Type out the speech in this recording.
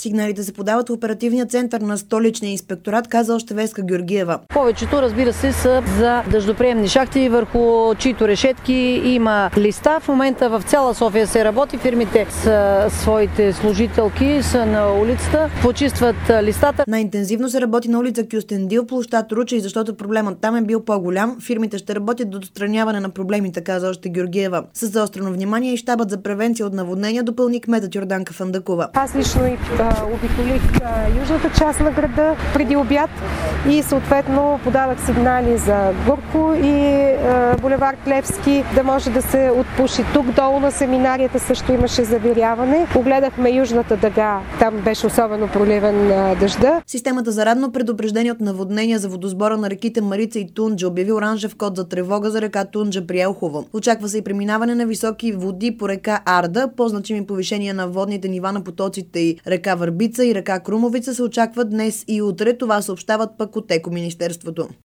Сигналите се подават в оперативния център на столичния инспекторат, каза още Веска Георгиева. Повечето, разбира се, са за дъждоприемни шахти, върху чието решетки има листа. В момента в цяла София се работи. Фирмите с своите служителки са на улицата, почистват листата. Най-интензивно се работи на улица Кюстендил, площад Ручей, защото проблемът там е бил по-голям. Фирмите ще работят до отстраняване на проблемите, каза още Георгиева. С заострено внимание и щабът за превенция от наводнения допълни кметът Йорданка Фандъкова. Аз лично обиколих южната част на града преди обяд и съответно подавах сигнали за Горко и булевард Левски да може да се отпуши. Тук долу на семинарията също имаше завиряване. Огледахме южната дъга, там беше особено проливен дъжда. Системата за ранно предупреждение от наводнения за водосбора на реките Марица и Тунджа обяви оранжев код за тревога за река Тунджа при Елхово. Очаква се и преминаване на високи води по река Арда, по-значими повишения на водните нива на потоците и река Върбица и река Крумовица се очакват днес и утре. Това съобщават пък от Екоминистерството.